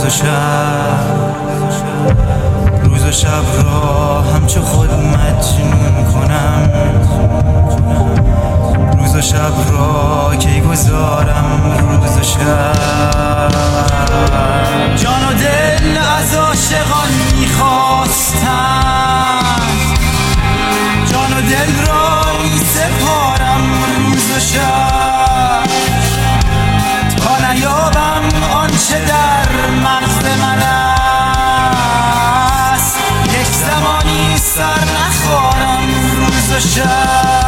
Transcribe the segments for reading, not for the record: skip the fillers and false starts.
روز و شب، روز و شب را همچو خود مجنون کنم، روز و شب را کی گذارم روز و شب. جان و دل از عاشقان میخواستند، جان و دل را میسپارم روز و شب، تا نیابم آنچه در مغز من است، یک زمانی سر نخوارم روز و شب.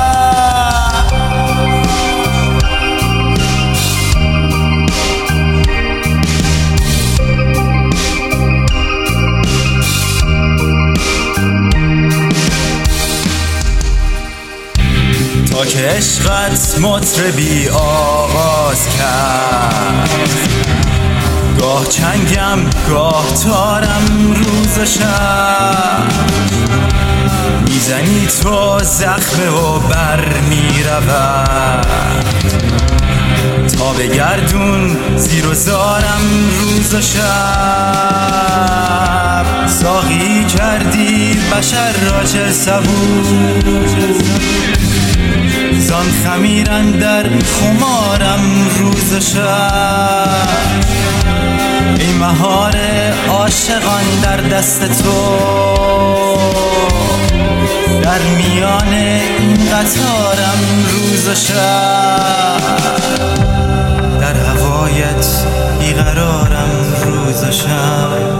تا که عشقت مطربی آغاز کرد، گاه چنگم گاه تارم روز و شب، میزنی تو زخمه و بر میرود، تا به گردون زیر و زارم روز و شب. ساقی کردی بشر را چه صبور، زان خمیر اندر خمارم روز و شب. ای مهار عاشقان در دست تو، در میان این قطارم روز و شب. در هوایت بیقرارم روز و شب،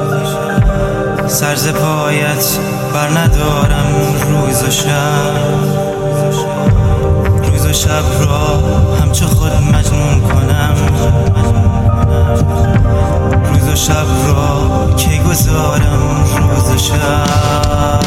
سر ز پایت بر ندارم روز و شب. روز و شب را همچو خود مجنون کنم، روز و شب را کی گذارم روز و شب.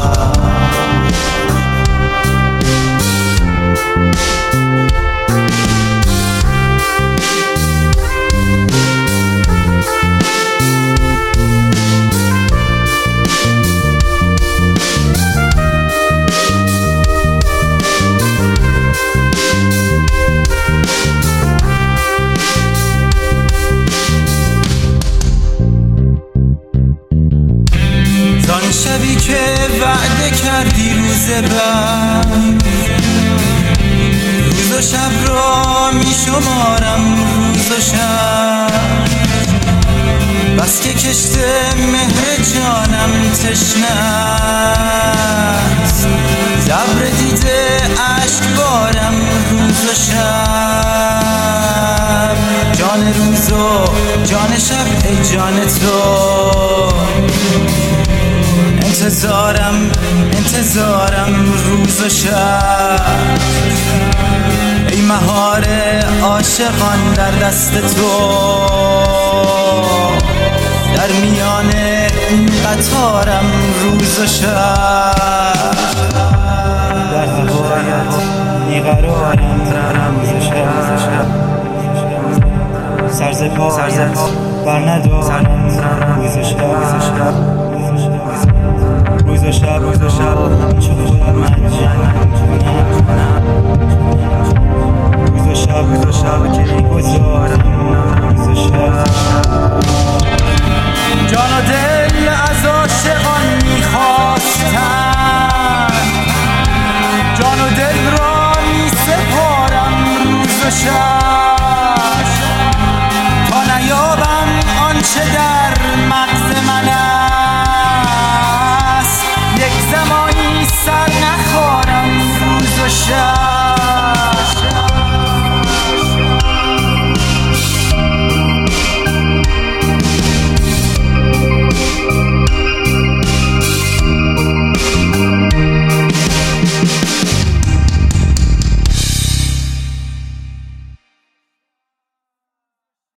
زان شبی که وعده کردی روز بعد، روز و شب را می شمارم روز و شب. بس که کشت مهر جانم تشنه است، زبر دیده اشک بارم روز و شب. جان روز و جان شب ای جان تو، انتظارم روز و شب. ای مهار عاشقان در دست تو، در میان این قطارم روز و شب. در هوایت بیقرارم روز و شب، سر ز پایت بر ندارم روز و شب. روز و شب همچو خود مجنون کنم، روز و شب که گذارم روز و شب.